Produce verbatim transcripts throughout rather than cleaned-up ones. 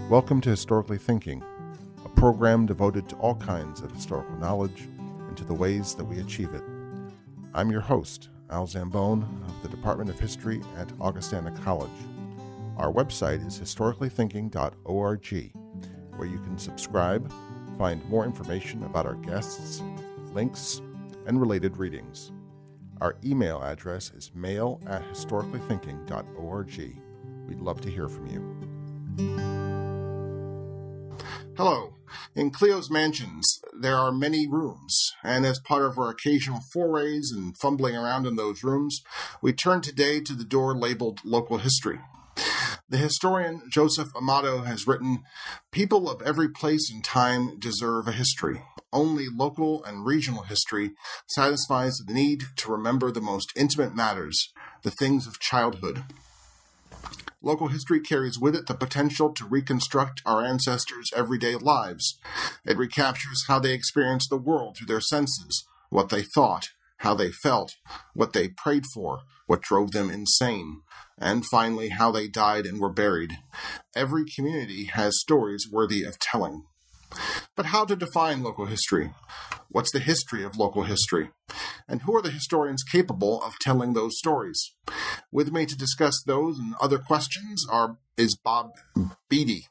Welcome to Historically Thinking, a program devoted to all kinds of historical knowledge and to the ways that we achieve it. I'm your host, Al Zambone of the Department of History at Augustana College. Our website is historically thinking dot org, where you can subscribe, find more information about our guests, links, and related readings. Our email address is mail at historically thinking dot org. We'd love to hear from you. Hello. In Cleo's Mansions, there are many rooms, and as part of our occasional forays and fumbling around in those rooms, we turn today to the door labeled Local History. The historian Joseph Amado has written, "People of every place and time deserve a history. Only local and regional history satisfies the need to remember the most intimate matters, the things of childhood. Local history carries with it the potential to reconstruct our ancestors' everyday lives. It recaptures how they experienced the world through their senses, what they thought, how they felt, what they prayed for, what drove them insane, and finally how they died and were buried. Every community has stories worthy of telling." But how to define local history? What's the history of local history? And who are the historians capable of telling those stories? With me to discuss those and other questions are is Bob Beatty.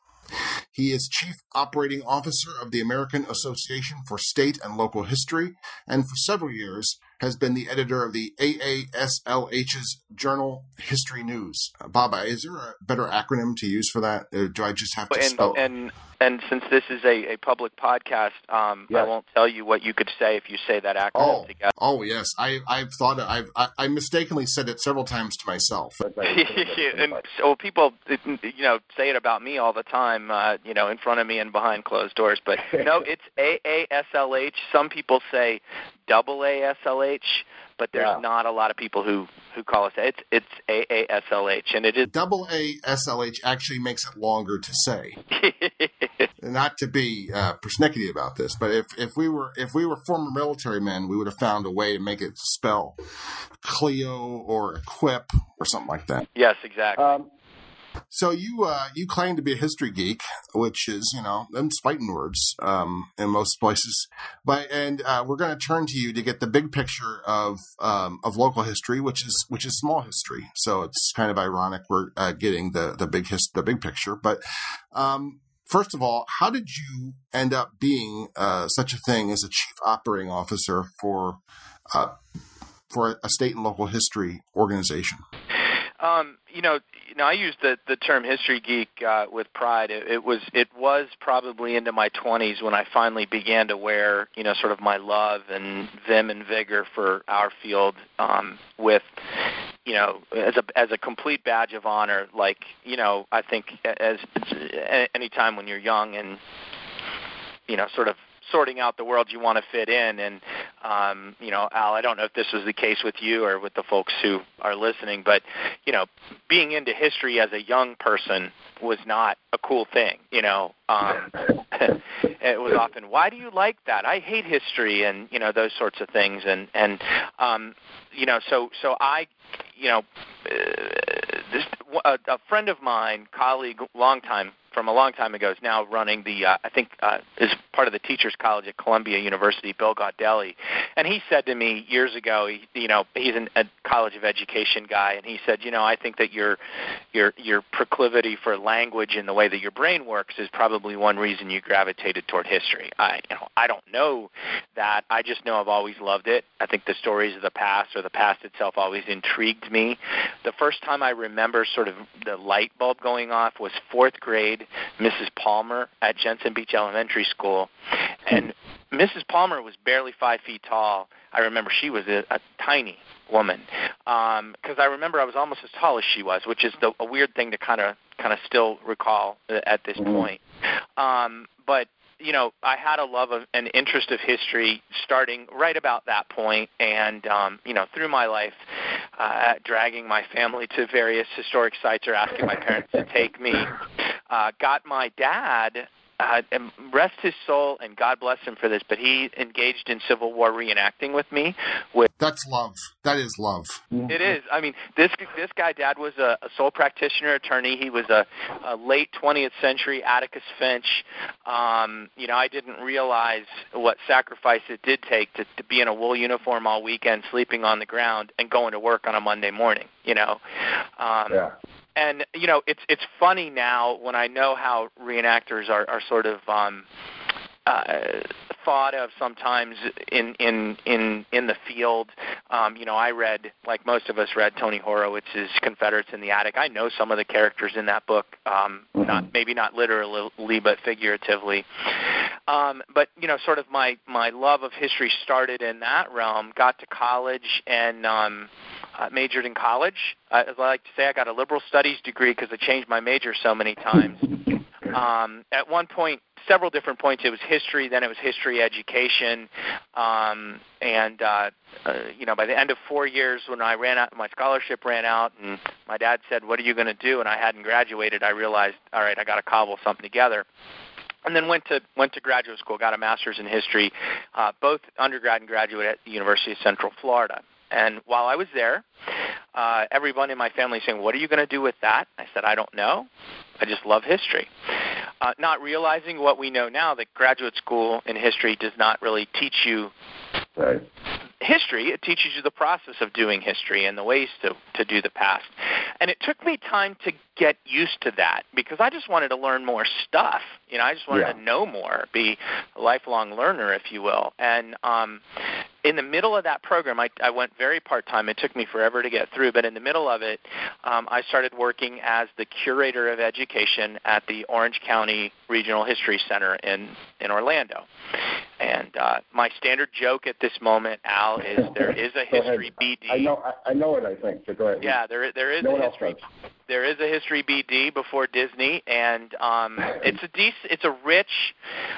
He is Chief Operating Officer of the American Association for State and Local History, and for several years has been the editor of the A A S L H's journal History News. Uh, Bob, is there a better acronym to use for that? Or do I just have to and, spell? And and since this is a, a public podcast, um, yes. I won't tell you what you could say if you say that acronym oh. together. Oh yes, I I've thought I've I, I mistakenly said it several times to myself. and so people, you know, say it about me all the time, uh, you know, in front of me and behind closed doors. But no, it's A A S L H. Some people say double A S L H, but there's yeah. not a lot of people who, who call us it's it's A A S L H, and it is double A S L H actually makes it longer to say. Not to be uh, persnickety about this, but if, if we were if we were former military men, we would have found a way to make it spell Cleo or Equip or something like that. Yes, exactly. Um, So you uh, you claim to be a history geek, which is, you know, them's fighting words um, in most places. But and uh, we're going to turn to you to get the big picture of um, of local history, which is which is small history. So it's kind of ironic we're uh, getting the the big his, the big picture. But um, first of all, how did you end up being uh, such a thing as a chief operating officer for uh, for a state and local history organization? Um, you know, you know, I use the, the term history geek uh, with pride. It, it was it was probably into my twenties when I finally began to wear, you know, sort of my love and vim and vigor for our field um, with, you know, as a as a complete badge of honor. Like, you know, I think as any time when you're young and, you know, sort of sorting out the world you want to fit in. And, um, you know, Al, I don't know if this was the case with you or with the folks who are listening, but, you know, being into history as a young person was not a cool thing, you know. Um, it was often, why do you like that? I hate history and, you know, those sorts of things. And, and um, you know, so so I, you know, uh, this, a, a friend of mine, colleague, long time, from a long time ago, is now running the, uh, I think, uh, is part of the Teachers College at Columbia University, Bill Gaudelli. And he said to me years ago, he, you know, he's an, a College of Education guy, and he said, you know, I think that your your your proclivity for language and the way that your brain works is probably one reason you gravitated toward history. I, you know, I don't know that. I just know I've always loved it. I think the stories of the past or the past itself always intrigued me. The first time I remember sort of the light bulb going off was fourth grade, Missus Palmer at Jensen Beach Elementary School. And Missus Palmer was barely five feet tall. I remember she was a, a tiny woman because um, I remember I was almost as tall as she was, which is the, a weird thing to kind of kind of still recall at this mm-hmm. point. Um, but you know, I had a love of an interest of history starting right about that point, and um, you know, through my life, uh, dragging my family to various historic sites or asking my parents to take me. Uh, got my dad uh, and rest his soul, and God bless him for this, but he engaged in Civil War reenacting with me. With That's love. That is love. It is. I mean, this this guy, Dad, was a, a sole practitioner attorney. He was a, a late twentieth century Atticus Finch. Um, you know, I didn't realize what sacrifice it did take to, to be in a wool uniform all weekend, sleeping on the ground, and going to work on a Monday morning. You know. Um, yeah. And, you know, it's it's funny now when I know how reenactors are, are sort of um, uh, thought of sometimes in in, in, in the field. Um, you know, I read, like most of us read, Tony Horowitz's Confederates in the Attic. I know some of the characters in that book, um, mm-hmm. not maybe not literally, but figuratively. Um, but, you know, sort of my, my love of history started in that realm, got to college, and um, uh, majored in college. Uh, as I like to say, I got a liberal studies degree because I changed my major so many times. Um, at one point, several different points, it was history, then it was history education, um, and, uh, uh, you know, by the end of four years when I ran out, my scholarship ran out, and my dad said, what are you going to do? And I hadn't graduated. I realized, all right, I got to cobble something together. And then went to went to graduate school, got a master's in history, uh, both undergrad and graduate at the University of Central Florida. And while I was there, uh, everyone in my family saying, what are you going to do with that? I said, I don't know. I just love history. Uh, not realizing what we know now, that graduate school in history does not really teach you right. history. It teaches you the process of doing history and the ways to, to do the past. And it took me time to get used to that because I just wanted to learn more stuff. You know, I just wanted yeah. to know more, be a lifelong learner, if you will. And um, in the middle of that program, I, I went very part-time. It took me forever to get through, but in the middle of it, um, I started working as the curator of education at the Orange County Regional History Center in, in Orlando. And uh, my standard joke at this moment, Al, is there is a history B D. I know, I, I know it. I think. So go ahead. Yeah, there there is no a history. There is a history B D before Disney, and um, it's a dec- it's a rich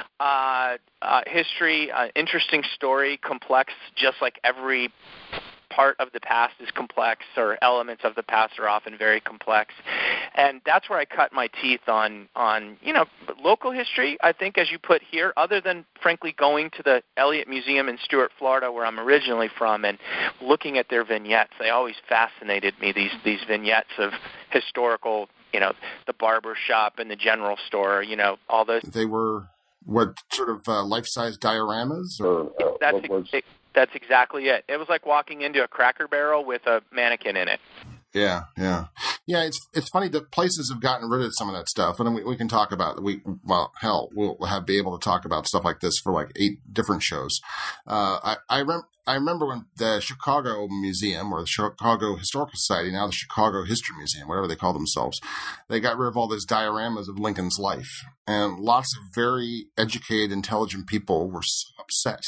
uh, uh, history, uh, interesting story, complex, just like every part of the past is complex, or elements of the past are often very complex. And that's where I cut my teeth on, on you know, local history, I think, as you put here, other than, frankly, going to the Elliott Museum in Stuart, Florida, where I'm originally from, and looking at their vignettes. They always fascinated me, these, these vignettes of historical, you know, the barber shop and the general store, you know, all those. They were, what, sort of uh, life-size dioramas? Or? Uh, That's what was... it, That's exactly it. It was like walking into a Cracker Barrel with a mannequin in it. Yeah, yeah, yeah. It's it's funny that places have gotten rid of some of that stuff, and we, we can talk about we well hell we'll have be able to talk about stuff like this for like eight different shows. Uh, I I, rem- I remember when the Chicago Museum, or the Chicago Historical Society, now the Chicago History Museum, whatever they call themselves, they got rid of all those dioramas of Lincoln's life, and lots of very educated, intelligent people were so upset.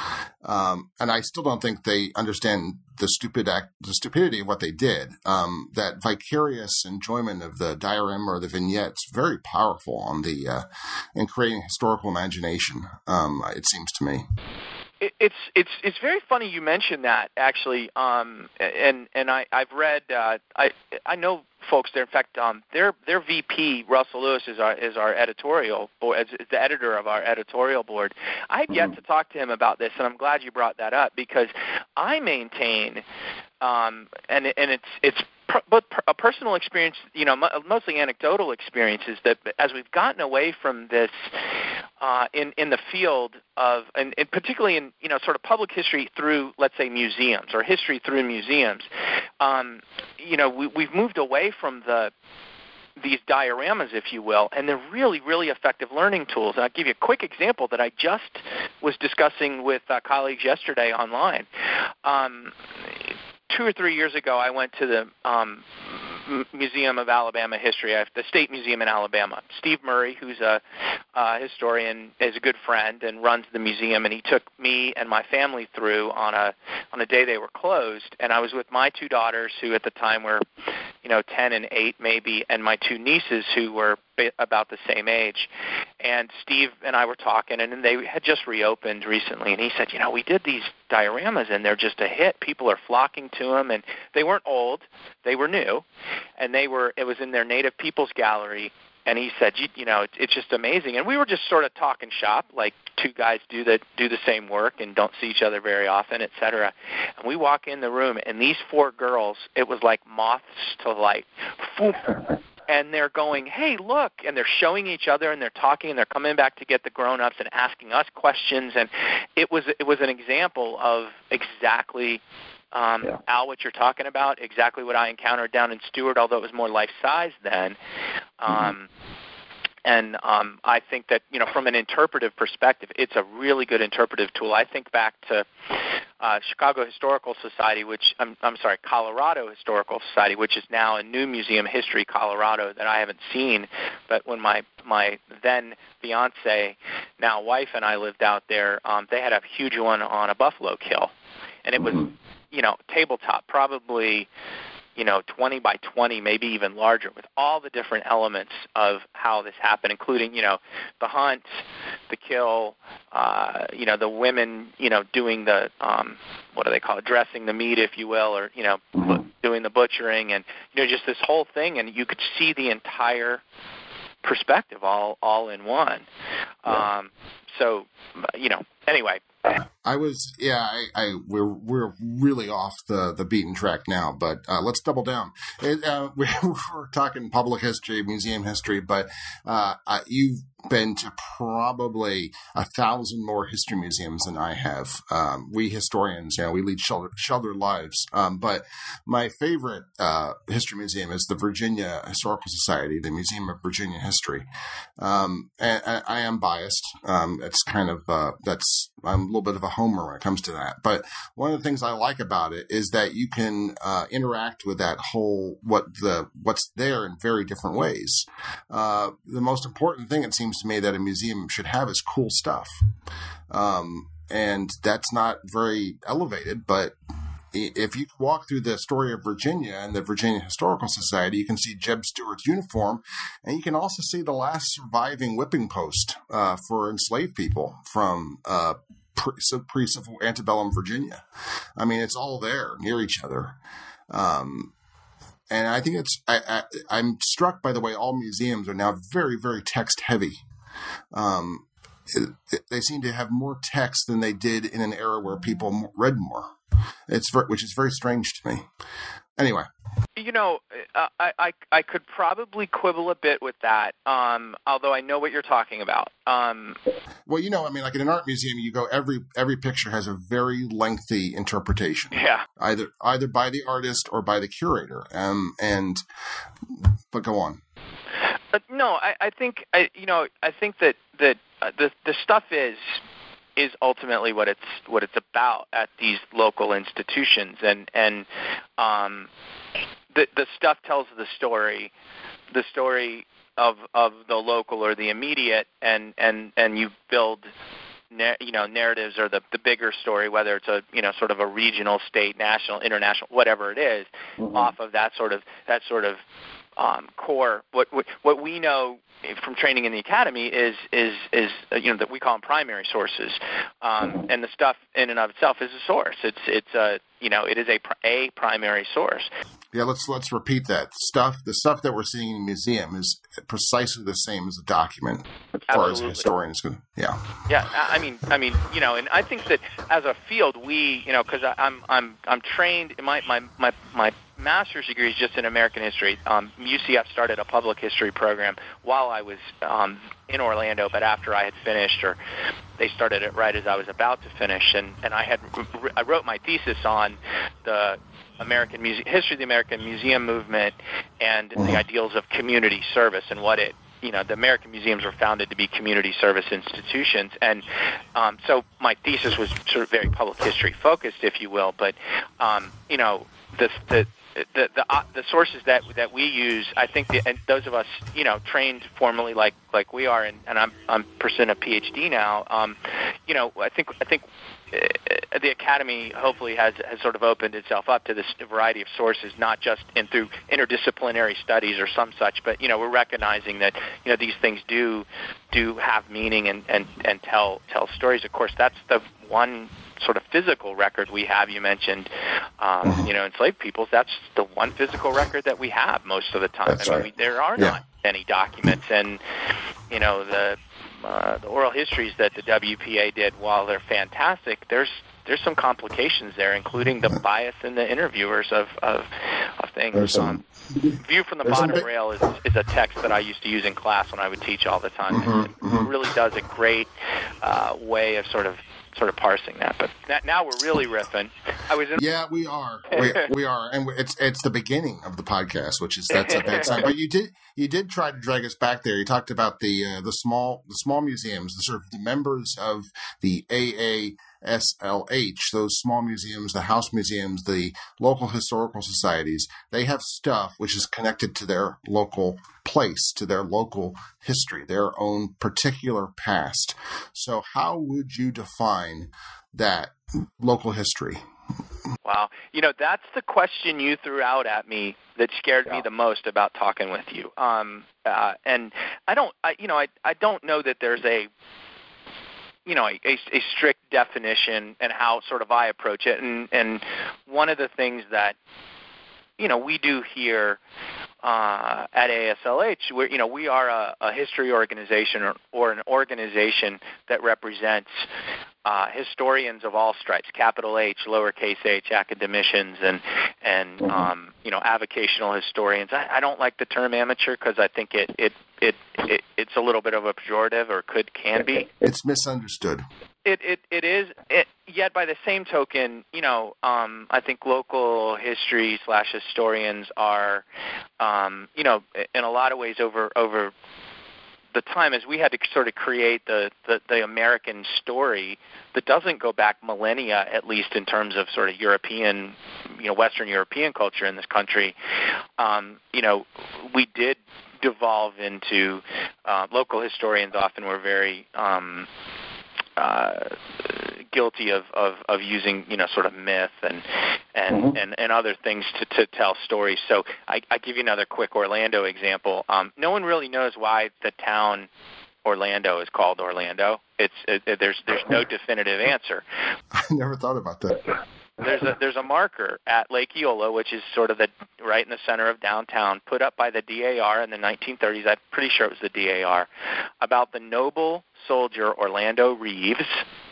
Um, and I still don't think they understand the stupid act, the stupidity of what they did. Um, that vicarious enjoyment of the diorama or the vignettes, very powerful on the uh, in creating historical imagination. Um, it seems to me. It, it's it's it's very funny you mentioned that, actually. Um, and and I I've read uh, I I know folks there. In fact, um, their their V P Russell Lewis is our is our editorial board, is the editor of our editorial board. I've yet mm-hmm. to talk to him about this, and I'm glad you brought that up, because I maintain, um, and and it's it's per, both per, a personal experience, you know, mostly anecdotal experiences, that as we've gotten away from this. Uh, in, in the field of, and, and particularly in, you know, sort of public history through, let's say, museums, or history through museums, um, you know, we, we've moved away from the these dioramas, if you will, and they're really, really effective learning tools. And I'll give you a quick example that I just was discussing with uh, colleagues yesterday online. Um, two or three years ago, I went to the um, Museum of Alabama History, the State Museum in Alabama. Steve Murray, who's a uh, historian, is a good friend and runs the museum, and he took me and my family through on a on a day they were closed. And I was with my two daughters, who at the time were, you know, ten and eight maybe, and my two nieces, who were about the same age. And Steve and I were talking, and they had just reopened recently, and he said, you know, we did these dioramas, and they're just a hit. People are flocking to them, and they weren't old. They were new, and they were. It was in their Native Peoples Gallery, and he said, you, you know, it's, it's just amazing. And we were just sort of talking shop, like two guys do that do the same work and don't see each other very often, et cetera. And we walk in the room, and these four girls, it was like moths to light. And they're going, hey, look, and they're showing each other, and they're talking, and they're coming back to get the grown-ups and asking us questions. And it was it was an example of exactly, um, yeah. Al, what you're talking about, exactly what I encountered down in Stewart, although it was more life-size then. Um, mm-hmm. And um, I think that, you know, from an interpretive perspective, it's a really good interpretive tool. I think back to uh, Chicago Historical Society, which I'm, I'm sorry, Colorado Historical Society, which is now a new museum, History Colorado, that I haven't seen. But when my my then fiance, now wife, and I lived out there, um, they had a huge one on a buffalo kill, and it was, you know, tabletop, probably, you know, twenty by twenty, maybe even larger, with all the different elements of how this happened, including, you know, the hunt, the kill, uh, you know, the women, you know, doing the, um, what do they call it, dressing the meat, if you will, or, you know, bu- doing the butchering, and, you know, just this whole thing, and you could see the entire perspective all, all in one. Yeah. Um, so, you know, anyway. I was, yeah, I, I, we're, we're really off the, the beaten track now, but, uh, let's double down. It, uh, we're, we're talking public history, museum history, but, uh, uh, you've been to probably a thousand more history museums than I have. Um, we historians, you know, we lead shelter, sheltered lives. Um, but my favorite, uh, history museum is the Virginia Historical Society, the Museum of Virginia History. Um, and I, I am biased. Um, it's kind of, uh, that's, I'm a little bit of a homer when it comes to that. But one of the things I like about it is that you can uh, interact with that whole, what the what's there in very different ways. Uh, the most important thing, it seems to me, that a museum should have is cool stuff. Um, and that's not very elevated, but if you walk through the story of Virginia and the Virginia Historical Society, you can see Jeb Stuart's uniform, and you can also see the last surviving whipping post uh, for enslaved people from uh, pre-civil antebellum Virginia. I mean, it's all there near each other. Um, and I think it's, I, I, I'm struck by the way all museums are now very, very text heavy. Um, it, it, they seem to have more text than they did in an era where people read more. It's which is very strange to me. Anyway, you know, I, I I could probably quibble a bit with that. Um, although I know what you're talking about. Um, well, you know, I mean, like in an art museum, you go every every picture has a very lengthy interpretation. Yeah. Either either by the artist or by the curator. Um, and but go on. Uh, no, I, I think I you know I think that that uh, the the stuff is. is ultimately what it's what it's about at these local institutions, and and um, the the stuff tells the story, the story of of the local or the immediate, and and and you build, you know, narratives or the the bigger story, whether it's a you know sort of a regional, state, national, international, whatever it is, mm-hmm. off of that sort of that sort of um, core. What what we know from training in the academy is is is uh, you know that we call them primary sources, um, and the stuff in and of itself is a source. It's it's a you know it is a a primary source. Yeah, let's let's repeat that stuff. The stuff that we're seeing in the museum is precisely the same as a document, as far Absolutely. as historians go. Yeah. Yeah, I mean, I mean, you know, and I think that as a field, we, you know, because I'm I'm I'm trained. My my my my master's degree is just in American history. Um, U C F started a public history program while I was um, in Orlando, but after I had finished, or they started it right as I was about to finish, and and I had I wrote my thesis on the American Muse- history of the American Museum movement and the ideals of community service and what it, you know, the American museums were founded to be community service institutions. And um, so my thesis was sort of very public history focused, if you will. But, um, you know, the, the, the, the, uh, the sources that that we use, I think, the, and those of us, you know, trained formally like like we are, and, and I'm I'm pursuing a PhD now, um, you know, I think I think uh, the academy hopefully has, has sort of opened itself up to this variety of sources, not just in through interdisciplinary studies or some such, but, you know, we're recognizing that, you know, these things do do have meaning and, and, and tell tell stories. Of course, that's the one sort of physical record we have. You mentioned, um, you know, enslaved peoples. That's the one physical record that we have most of the time. That's I mean, right. we, there are yeah. not any documents. And you know, the uh, the oral histories that the W P A did, while they're fantastic, there's there's some complications there, including the bias in the interviewers of of, of things. There's some, um, View from the there's Bottom some big, Rail is is a text that I used to use in class when I would teach all the time. Mm-hmm, it mm-hmm. really does a great uh, way of sort of sort of parsing that. But now we're really riffing. I was in yeah, we are, we, we are, and it's it's the beginning of the podcast, which is that's a bad sign. But you did you did try to drag us back there. You talked about the uh, the small the small museums, the sort of the members of the A A S L H, those small museums, the house museums, the local historical societies. They have stuff which is connected to their local place, to their local history, their own particular past. So how would you define that local history? Wow. You know, that's the question you threw out at me that scared yeah. me the most about talking with you. Um, uh, and I don't, I, you know, I, I don't know that there's a, you know, a, a strict definition and how sort of I approach it. And, and one of the things that, you know, we do here uh, at A S L H, where, you know, we are a, a history organization or, or an organization that represents uh, historians of all stripes, capital H, lowercase h, academicians, and, and mm-hmm. um, you know, avocational historians. I, I don't like the term amateur because I think it, it, it, it it's a little bit of a pejorative, or could can be. It's misunderstood. It it it is. It, yet by the same token, you know, um, I think local history slash historians are, um, you know, in a lot of ways over over the time, as we had to sort of create the, the, the American story that doesn't go back millennia, at least in terms of sort of European, you know, Western European culture in this country. Um, you know, we did devolve into uh, local historians. Often were very um, uh, guilty of, of, of using, you know, sort of myth and and, mm-hmm. and, and other things to, to tell stories. So I, I give you another quick Orlando example. Um, no one really knows why the town Orlando is called Orlando. It's it, it, there's there's no definitive answer. I never thought about that. There's a there's a marker at Lake Eola, which is sort of the right in the center of downtown, put up by the D A R in the nineteen thirties. I'm pretty sure it was the D A R, about the noble soldier Orlando Reeves,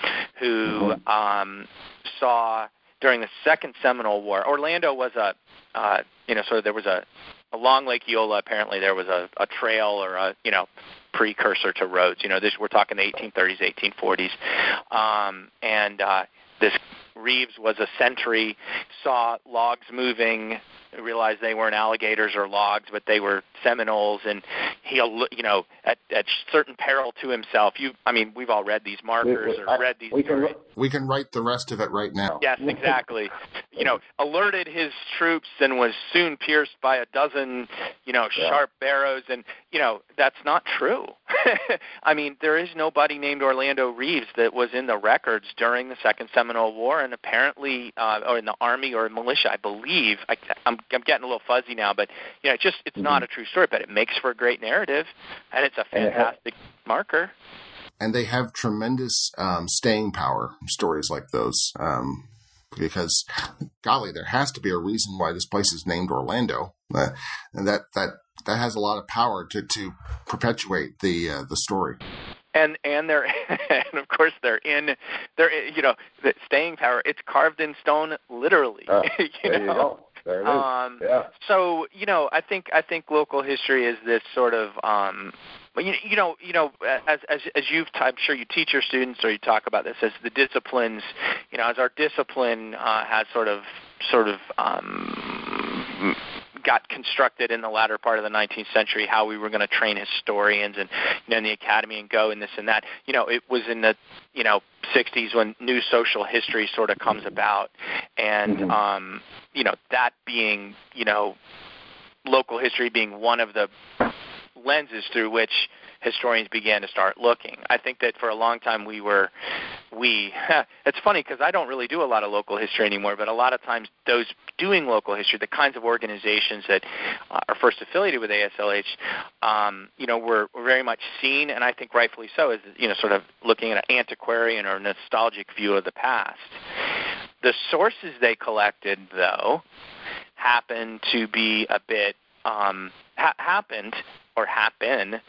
who um, saw during the Second Seminole War. Orlando was a uh, you know sort of there was a along Lake Eola. Apparently there was a, a trail or a you know precursor to roads. You know this we're talking the eighteen thirties, eighteen forties, um, and uh, this Reeves was a sentry, saw logs moving, realized they weren't alligators or logs, but they were Seminoles, and he, you know, at, at certain peril to himself. You, I mean, we've all read these markers or I, read these. We can, we can write the rest of it right now. Yes, exactly. You know, alerted his troops and was soon pierced by a dozen, you know, yeah. sharp arrows, and you know that's not true. I mean, there is nobody named Orlando Reeves that was in the records during the Second Seminole War, and apparently, uh, or in the Army or militia, I believe. I, I'm, I'm getting a little fuzzy now, but you know, it's just it's mm-hmm. not a true story, but it makes for a great narrative, and it's a fantastic marker. And they have tremendous um, staying power, stories like those, um, because, golly, there has to be a reason why this place is named Orlando, uh, and that, that that has a lot of power to, to perpetuate the uh, the story. And and they're and of course they're in they're you know the staying power. It's carved in stone, literally. Uh, you there know? you go. There it is. Um, yeah. So you know, I think I think local history is this sort of, um, you, you know, you know, as as as you've, I'm sure you teach your students or you talk about this as the disciplines. You know, as our discipline uh, has sort of sort of um, got constructed in the latter part of the nineteenth century, how we were going to train historians and you know in the academy and go and this and that. You know, it was in the you know sixties when new social history sort of comes about, and mm-hmm. um, you know that being you know local history being one of the lenses through which historians began to start looking. I think that for a long time we were, we, it's funny because I don't really do a lot of local history anymore, but a lot of times those doing local history, the kinds of organizations that uh, are first affiliated with A S L H, um, you know, were, were very much seen, and I think rightfully so, as, you know, sort of looking at an antiquarian or nostalgic view of the past. The sources they collected, though, happened to be a bit, um, ha- happened or happen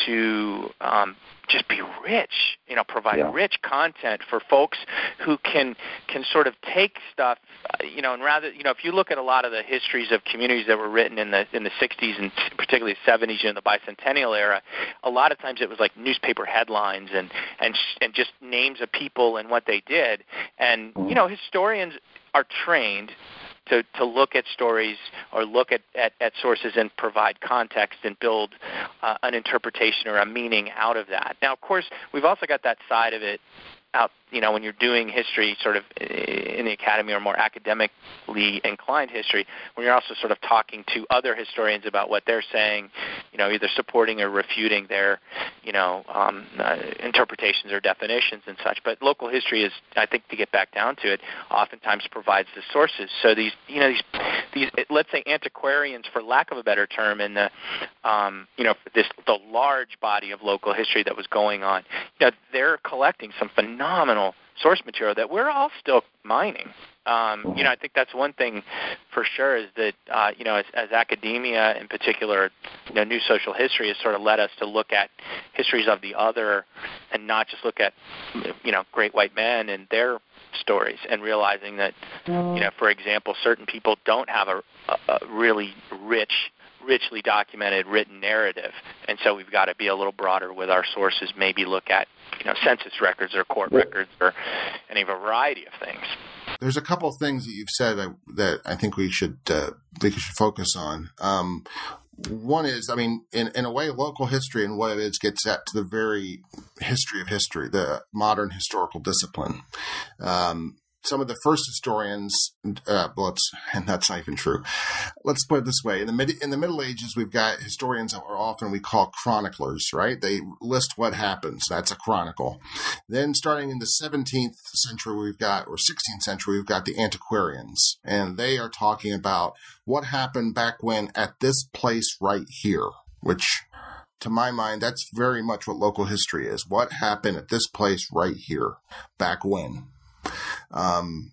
to um, just be rich, you know, provide Yeah. rich content for folks who can can sort of take stuff, uh, you know, and rather, you know, if you look at a lot of the histories of communities that were written in the in the sixties and particularly the seventies, you know, the bicentennial era, a lot of times it was like newspaper headlines and and and just names of people and what they did, and you know, historians are trained to, to look at stories or look at, at, at sources and provide context and build uh, an interpretation or a meaning out of that. Now, of course, we've also got that side of it out, you know, when you're doing history sort of in the academy or more academically inclined history, when you're also sort of talking to other historians about what they're saying, you know, either supporting or refuting their, you know, um, uh, interpretations or definitions and such. But local history is, I think, to get back down to it, oftentimes provides the sources. So these, you know, these, these, let's say antiquarians, for lack of a better term, in the, um, you know, this the large body of local history that was going on, you know, they're collecting some phenomenal source material that we're all still mining. Um, you know, I think that's one thing for sure is that, uh, you know, as, as academia in particular, you know, new social history has sort of led us to look at histories of the other and not just look at, you know, great white men and their stories, and realizing that, you know, for example, certain people don't have a, a, a really rich richly documented written narrative, and so we've got to be a little broader with our sources, maybe look at, you know, census records or court records or any variety of things. There's a couple of things that you've said that, that I think we should uh, think we should focus on. Um, one is, I mean, in, in a way, local history and what it is gets at to the very history of history, the modern historical discipline. Um, Some of the first historians, uh, well, it's, and that's not even true. Let's put it this way: in the mid, in the Middle Ages, we've got historians that are often we call chroniclers, right? They list what happens. That's a chronicle. Then, starting in the seventeenth century, we've got, or sixteenth century, we've got the antiquarians, and they are talking about what happened back when at this place right here, which, to my mind, that's very much what local history is. What happened at this place right here, back when. Um,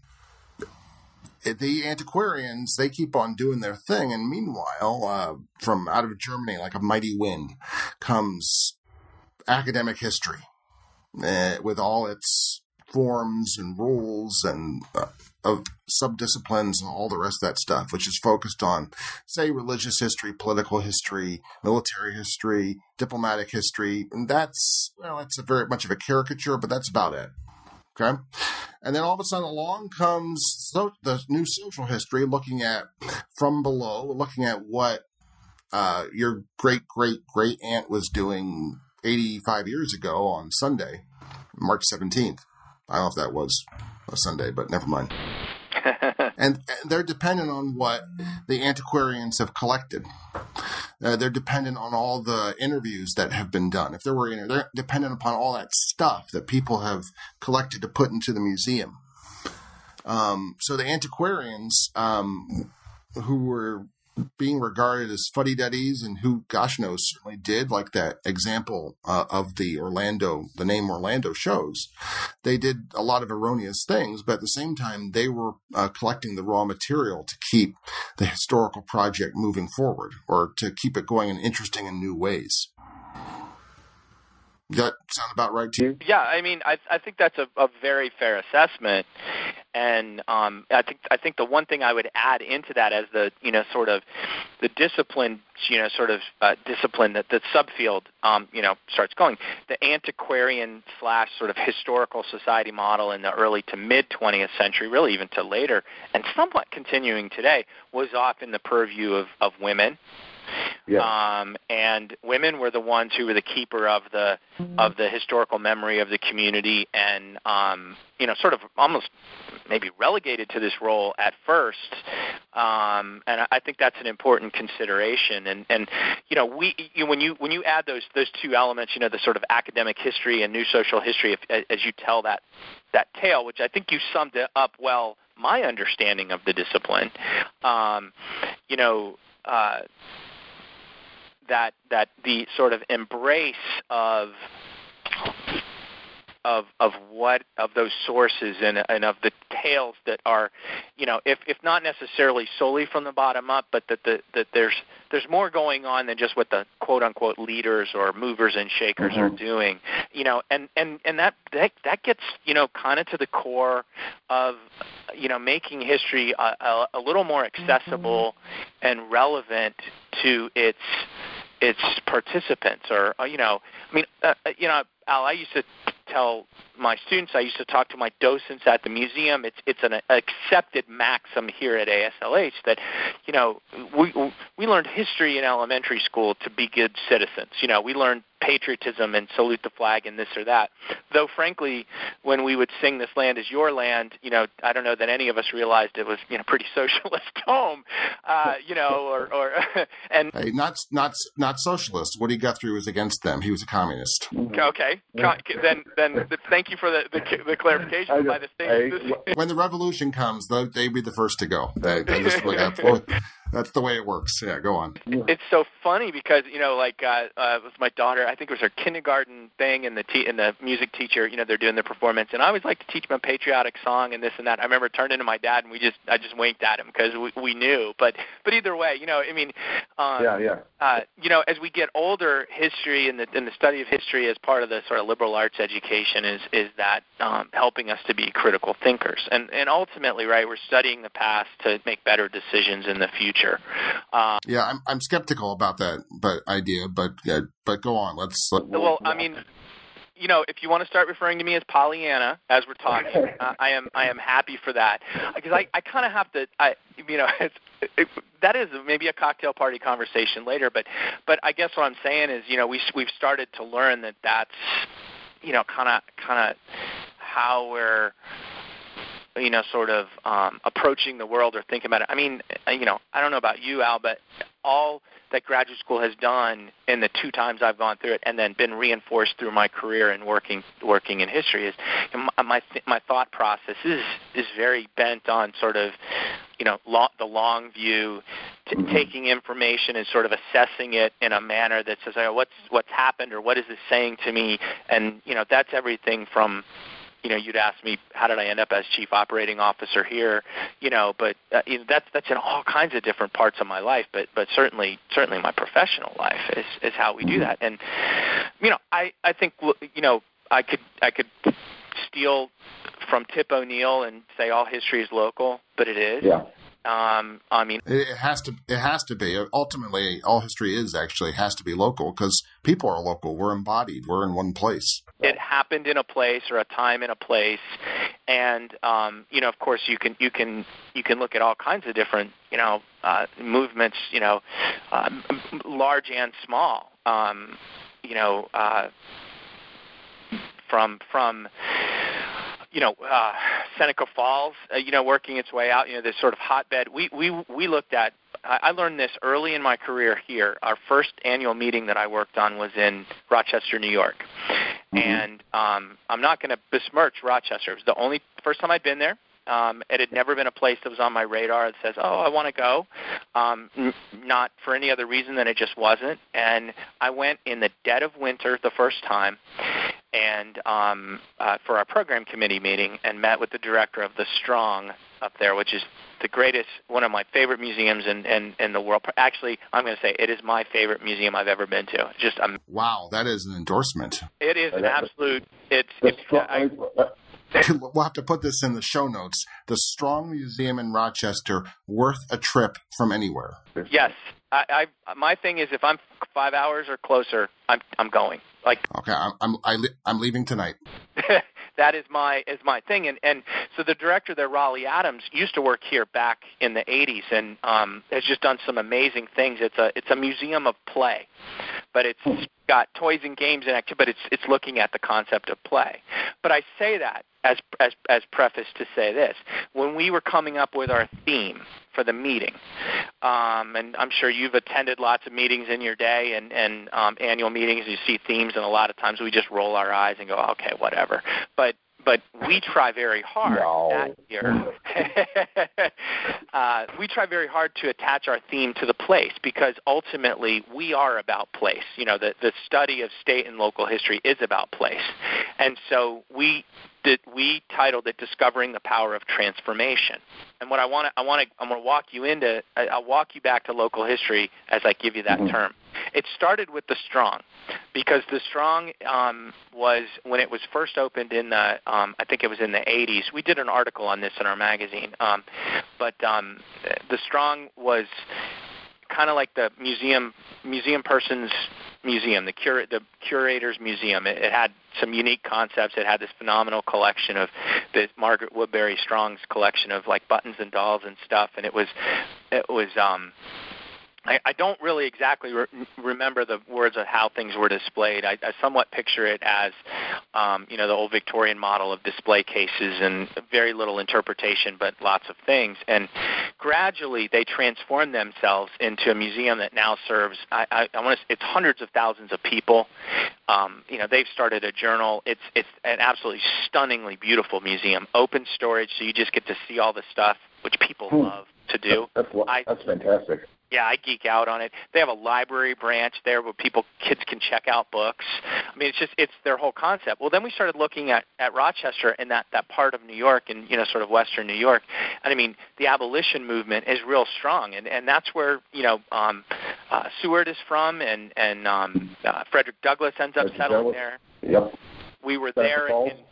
the antiquarians, they keep on doing their thing, and meanwhile, uh, from out of Germany, like a mighty wind, comes academic history uh, with all its forms and rules and uh, of subdisciplines and all the rest of that stuff, which is focused on, say, religious history, political history, military history, diplomatic history, and that's, well, that's a very much of a caricature, but that's about it. Okay. And then all of a sudden along comes so, the new social history, looking at from below, looking at what uh, your great, great, great aunt was doing eighty-five years ago on Sunday, March seventeenth. I don't know if that was a Sunday, but never mind. and, and they're dependent on what the antiquarians have collected. Uh, they're dependent on all the interviews that have been done. If there were, you know, they're dependent upon all that stuff that people have collected to put into the museum. Um, so the antiquarians, um, who were being regarded as fuddy-duddies and who, gosh knows, certainly did, like that example uh, of the Orlando, the name Orlando shows, they did a lot of erroneous things, but at the same time, they were uh, collecting the raw material to keep the historical project moving forward, or to keep it going in interesting and new ways. Does that sound about right to you? Yeah, I mean, I, I think that's a, a very fair assessment, and um, I think I think the one thing I would add into that as the, you know, sort of the discipline, you know, sort of uh, discipline that the subfield, um, you know, starts going. The antiquarian slash sort of historical society model in the early to mid twentieth century, really even to later, and somewhat continuing today, was often the purview of, of women. Yeah. Um, and women were the ones who were the keeper of the of the historical memory of the community, and um, you know, sort of almost maybe relegated to this role at first. Um, and I think that's an important consideration. And, and you know, we you, when you when you add those those two elements, you know, the sort of academic history and new social history, if, as you tell that that tale, which I think you summed it up well, my understanding of the discipline, um, you know. Uh, that that the sort of embrace of of of what of those sources and and of the tales that are, you know, if if not necessarily solely from the bottom up, but that the that there's there's more going on than just what the quote unquote leaders or movers and shakers mm-hmm. are doing, you know, and and and that that, that gets, you know, kind of to the core of, you know, making history a, a, a little more accessible mm-hmm. and relevant to its its participants, or, you know, I mean, uh, you know, Al, I used to tell my students, I used to talk to my docents at the museum. It's it's an accepted maxim here at A S L H that, you know, we we learned history in elementary school to be good citizens. You know, we learned patriotism and salute the flag and this or that. Though, frankly, when we would sing "This Land Is Your Land," you know, I don't know that any of us realized it was, you know, pretty socialist home, uh, you know, or, or and hey, not not not socialist. Woody Guthrie was against them. He was a communist. Okay, then then thank you for the the, the clarification. By the same, when the revolution comes, they'll they be the first to go. They, they just like, oh, that's the way it works. Yeah, go on. It's so funny because, you know, like uh, uh, with my daughter, I think it was her kindergarten thing, and the te- and the music teacher, you know, they're doing their performance, and I always like to teach them a patriotic song and this and that. I remember turning to my dad, and we just I just winked at him because we, we knew. But but either way, you know, I mean, um, yeah, yeah. Uh, you know, as we get older, history and the and the study of history as part of the sort of liberal arts education is is that um, helping us to be critical thinkers, and and ultimately, right, we're studying the past to make better decisions in the future. Um, yeah, I'm I'm skeptical about that, but idea, but yeah, but go on. Let's. Let, well, I mean, you know, if you want to start referring to me as Pollyanna as we're talking, uh, I am I am happy for that, because I, I kind of have to. I you know it's, it, that is maybe a cocktail party conversation later, but but I guess what I'm saying is, you know, we we've started to learn that that's, you know, kind of kind of how we're, you know, sort of um, approaching the world or thinking about it. I mean, you know, I don't know about you, Al, but all that graduate school has done in the two times I've gone through it, and then been reinforced through my career and working working in history, is my my, th- my thought process is is very bent on sort of, you know, lo- the long view, t- mm-hmm. taking information and sort of assessing it in a manner that says, oh, what's what's happened, or what is this saying to me, and you know, that's everything from, you know, you'd ask me, how did I end up as chief operating officer here? You know, but uh, you know, that's that's in all kinds of different parts of my life. But but certainly certainly my professional life is, is how we do that. And you know, I, I think you know I could I could steal from Tip O'Neill and say all history is local, but it is. Yeah. Um, I mean, it has to. It has to be. Ultimately, all history is actually has to be local, because people are local. We're embodied. We're in one place. It happened in a place or a time in a place, and um, you know, of course, you can you can you can look at all kinds of different, you know, uh, movements, you know, uh, large and small. Um, you know, uh, from from. you know, uh, Seneca Falls, uh, you know, working its way out, you know, this sort of hotbed. We we we looked at, I, I learned this early in my career here. Our first annual meeting that I worked on was in Rochester, New York. Mm-hmm. And um, I'm not going to besmirch Rochester. It was the only, first time I'd been there. Um, it had never been a place that was on my radar that says, oh, I want to go, um, n- not for any other reason than it just wasn't. And I went in the dead of winter the first time, and um, uh, for our program committee meeting, and met with the director of the Strong up there, which is the greatest, one of my favorite museums in, in, in the world. Actually, I'm going to say it is my favorite museum I've ever been to. Just um, wow, that is an endorsement. It is an absolute. It's. it's I, We'll have to put this in the show notes. The Strong Museum in Rochester, worth a trip from anywhere. Yes, I, I my thing is, if I'm five hours or closer, I'm I'm going. Like, okay, I'm I'm I li- I'm leaving tonight. That is my is my thing, and and so the director there, Raleigh Adams, used to work here back in the eighties, and um, has just done some amazing things. It's a it's a museum of play, but it's got toys and games and activity, but it's it's looking at the concept of play. But I say that as as as preface to say this: when we were coming up with our theme for the meeting, um, and I'm sure you've attended lots of meetings in your day and and um, annual meetings, you see themes, and a lot of times we just roll our eyes and go, okay, whatever. But but we try very hard No. that year. uh, we try very hard to attach our theme to the place because ultimately we are about place. You know, the, the study of state and local history is about place. And so we did, we titled it "Discovering the Power of Transformation." And what I want to, I want to, I'm going to walk you into, I'll walk you back to local history as I give you that Mm-hmm. term. It started with the Strong, because the Strong um, was, when it was first opened in the, um, I think it was in the eighties. We did an article on this in our magazine, um, but um, the Strong was kind of like the museum museum person's museum, the cura- the curator's museum. It, it had some unique concepts. It had this phenomenal collection of the Margaret Woodbury Strong's collection of like buttons and dolls and stuff, and it was it was. Um, I, I don't really exactly re- remember the words of how things were displayed. I, I somewhat picture it as, um, you know, the old Victorian model of display cases and very little interpretation, but lots of things. And gradually, they transformed themselves into a museum that now serves. I, I, I want to. It's hundreds of thousands of people. Um, you know, they've started a journal. It's it's an absolutely stunningly beautiful museum, open storage, so you just get to see all the stuff which people Hmm. love to do. That's I, that's fantastic. Yeah, I geek out on it. They have a library branch there where people, kids can check out books. I mean, it's just, it's their whole concept. Well, then we started looking at, at Rochester and that, that part of New York and, you know, sort of western New York. And I mean, the abolition movement is real strong. And, and that's where, you know, um, uh, Seward is from and, and um, uh, Frederick Douglass ends up Frederick settling Douglass. there. Yep. We were Seneca there. Falls. In,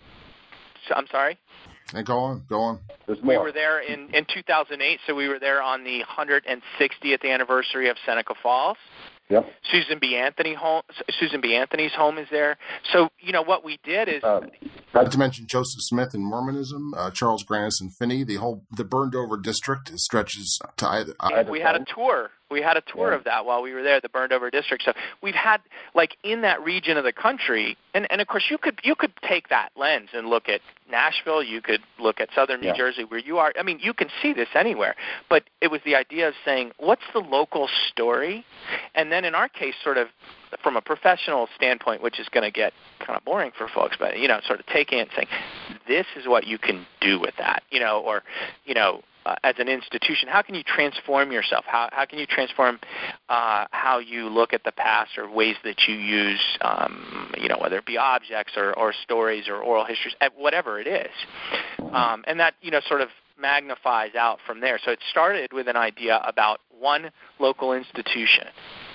I'm sorry? And go on, go on. There's We more. were there in, in two thousand eight, so we were there on the one hundred sixtieth anniversary of Seneca Falls. Yep. Susan B. Anthony home, Susan B. Anthony's home is there. So, you know, what we did is Uh, Not to mention Joseph Smith and Mormonism, uh, Charles Grandison Finney, the whole the burned over district stretches to either. Uh, we had a tour. We had a tour Yeah. of that while we were there, the burned over district. So we've had, like, in that region of the country, and, and of course you could you could take that lens and look at Nashville, you could look at southern New Yeah. Jersey where you are. I mean, you can see this anywhere. But it was the idea of saying, what's the local story? And then in our case, sort of from a professional standpoint, which is going to get kind of boring for folks, but, you know, sort of taking it and saying, this is what you can do with that, you know, or, you know, Uh, as an institution, how can you transform yourself? How how can you transform uh, how you look at the past or ways that you use, um, you know, whether it be objects or, or stories or oral histories, whatever it is. Um, and that, you know, sort of magnifies out from there. So it started with an idea about one local institution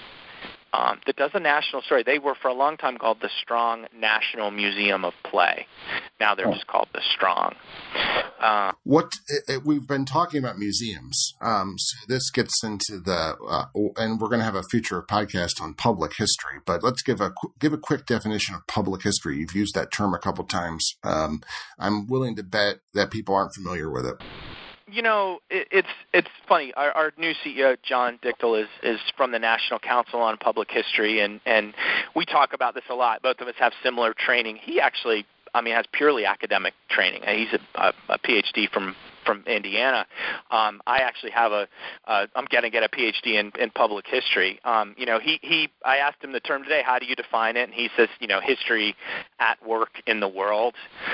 Um, that does a national story. They were for a long time called the Strong National Museum of Play. Now they're just called the Strong. Uh, What uh, we've been talking about museums. Um, so this gets into the, uh, and we're going to have a future podcast on public history. But let's give a give a quick definition of public history. You've used that term a couple times. Um, I'm willing to bet that people aren't familiar with it. You know, it, it's it's funny. Our, our new C E O, John Dichtel, is is from the National Council on Public History, and and we talk about this a lot. Both of us have similar training. He actually, I mean, has purely academic training. He's a, a, a P H D from from Indiana. Um, I actually have a, uh, I'm going to get a P H D in, in public history. Um, you know, he, he, I asked him the term today, how do you define it? And he says, you know, history at work in the world.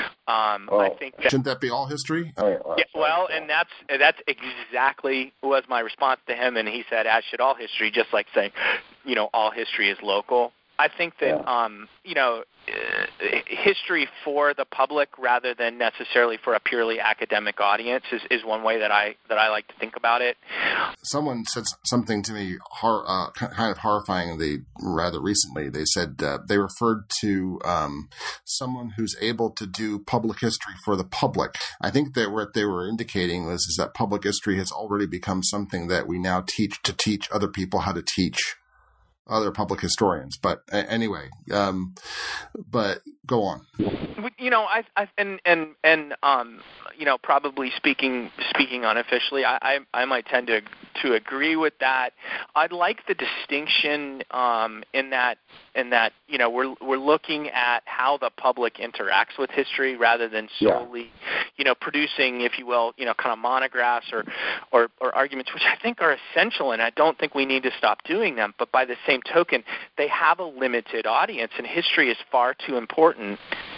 Um, Oh. I think that, Shouldn't that be all history? Oh, yeah, yeah, well, and that's, that's exactly was my response to him. And he said, as should all history, just like saying, you know, all history is local. I think that, Yeah. um, you know, uh, history for the public rather than necessarily for a purely academic audience is, is one way that I that I like to think about it. Someone said something to me hor- uh, kind of horrifyingly rather recently. They said uh, they referred to um, someone who's able to do public history for the public. I think that what they were indicating was is that public history has already become something that we now teach to teach other people how to teach other public historians. But uh, anyway, um, but go on. You know, I, I and and and um, you know, probably speaking speaking unofficially, I, I I might tend to to agree with that. I'd like the distinction um, in that in that you know we're we're looking at how the public interacts with history rather than solely Yeah. you know producing, if you will, you know, kind of monographs or, or or arguments, which I think are essential, and I don't think we need to stop doing them. But by the same token, they have a limited audience, and history is far too important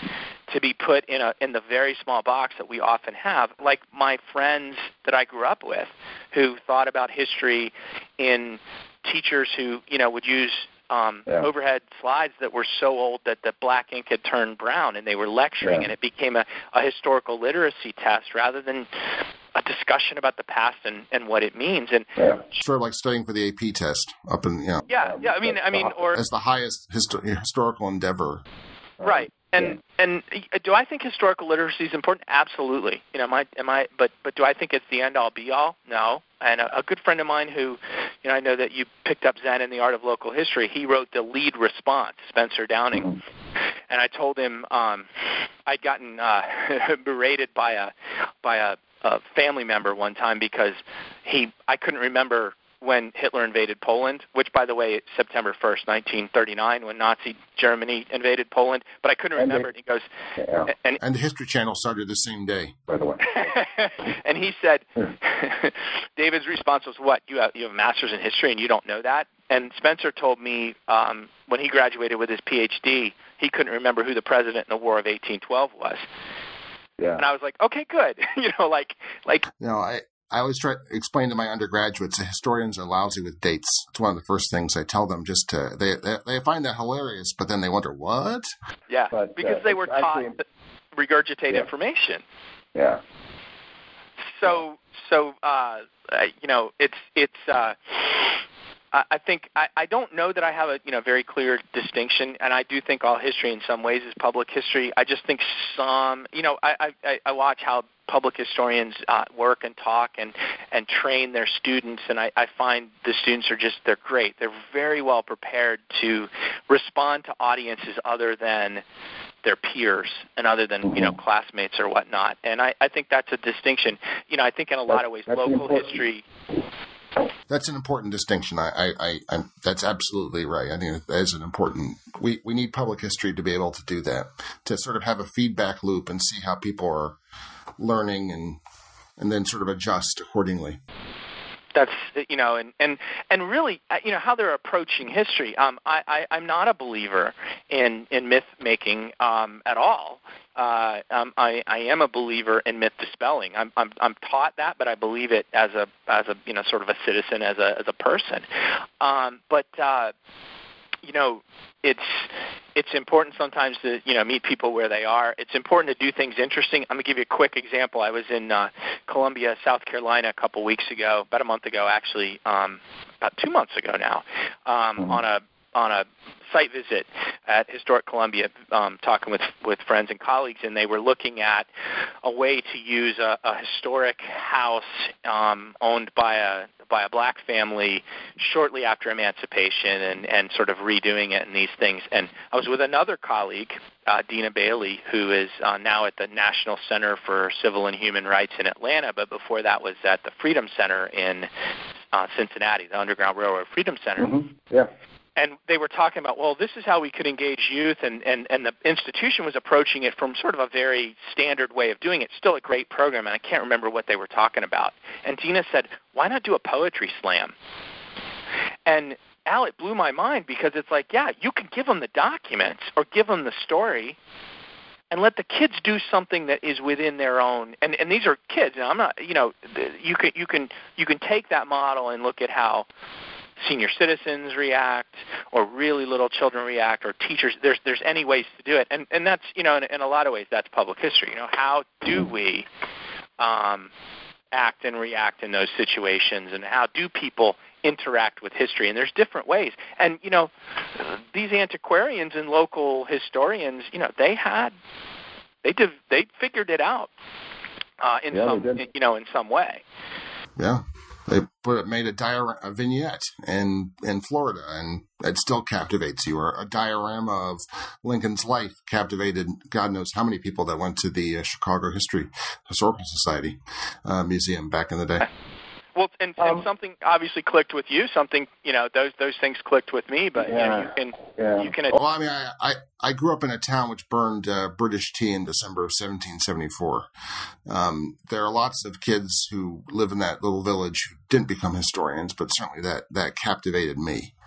to be put in a in the very small box that we often have. Like my friends that I grew up with, who thought about history in teachers who you know would use um, yeah. overhead slides that were so old that the black ink had turned brown, and they were lecturing, yeah. and it became a, a historical literacy test rather than a discussion about the past and, and what it means. And yeah. sort of like studying for the A P test up in you know, yeah, yeah. I mean, I mean, or as the highest histo- historical endeavor. Right. And yeah. and do I think historical literacy is important? Absolutely. You know, am I, am I, but but do I think it's the end all be all? No. And a, a good friend of mine who, you know, I know that you picked up Zen in the Art of Local History. He wrote the lead response, Spencer Downing, mm-hmm. and I told him um, I'd gotten uh, berated by a by a, a family member one time because he I couldn't remember when Hitler invaded Poland, which, by the way, September first, nineteen thirty-nine, when Nazi Germany invaded Poland. But I couldn't remember. And, they, and he goes, yeah. and, and the History Channel started the same day, by the way. And he said, David's response was, what, you have, you have a master's in history and you don't know that? And Spencer told me um, when he graduated with his P H D, he couldn't remember who the president in the War of eighteen twelve was. Yeah. And I was like, okay, good. you know, like, like. No, I. I always try to explain to my undergraduates that historians are lousy with dates. It's one of the first things I tell them. Just to, they, they they find that hilarious, but then they wonder what? Yeah, but, because uh, they were taught actually, to regurgitate yeah. information. Yeah. So so uh, you know it's it's. Uh, I think I, I don't know that I have a you know very clear distinction, and I do think all history in some ways is public history. I just think some you know I I, I watch how public historians uh, work and talk and and train their students, and I, I find the students are just they're great. They're very well prepared to respond to audiences other than their peers and other than you know classmates or whatnot. And I, I think that's a distinction. You know I think in a lot of ways local history. That's an important distinction. I, I, I, I'm, that's absolutely right. I think that is an important. We, we need public history to be able to do that, to sort of have a feedback loop and see how people are learning and and then sort of adjust accordingly. That's you know, and and and really, you know, how they're approaching history. Um, I, I I'm not a believer in in myth making um, at all. Uh, um, I, I am a believer in myth dispelling. I'm, I'm I'm taught that, but I believe it as a as a you know sort of a citizen, as a as a person. Um, but uh, you know, it's it's important sometimes to you know meet people where they are. It's important to do things interesting. I'm gonna give you a quick example. I was in uh, Columbia, South Carolina, a couple weeks ago, about a month ago actually, um, about two months ago now, um, mm-hmm. on a on a site visit at Historic Columbia, um, talking with, with friends and colleagues, and they were looking at a way to use a, a historic house um, owned by a by a black family shortly after emancipation and, and sort of redoing it and these things. And I was with another colleague, uh, Dina Bailey, who is uh, now at the National Center for Civil and Human Rights in Atlanta, but before that was at the Freedom Center in uh, Cincinnati, the Underground Railroad Freedom Center. Mm-hmm. Yeah. And they were talking about, well, this is how we could engage youth, and, and, and the institution was approaching it from sort of a very standard way of doing it, still a great program, and I can't remember what they were talking about. And Dina said, why not do a poetry slam? And Al, it blew my mind because it's like, yeah, you can give them the documents or give them the story and let the kids do something that is within their own. And, and these are kids, and I'm not, you know, you can you can you can take that model and look at how senior citizens react, or really little children react, or teachers. There's there's any ways to do it, and and that's you know in, in a lot of ways that's public history. You know, how do we um, act and react in those situations, and how do people interact with history? And there's different ways. And you know, these antiquarians and local historians, you know, they had they div- they figured it out uh, in yeah, some you know in some way. Yeah. They put made a, dior- a vignette in, in Florida, and it still captivates you. Or a diorama of Lincoln's life captivated God knows how many people that went to the uh, Chicago History Historical Society uh, Museum back in the day. Well, and, and um, something obviously clicked with you. Something, you know, those those things clicked with me. But yeah, you know, you can yeah. you can. Well, I mean, I, I, I grew up in a town which burned uh, British tea in December of seventeen seventy-four. Um, there are lots of kids who live in that little village who didn't become historians, but certainly that that captivated me.